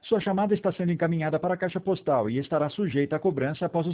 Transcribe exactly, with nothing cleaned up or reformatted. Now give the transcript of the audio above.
Sua chamada está sendo encaminhada para a caixa postal e estará sujeita a cobrança após o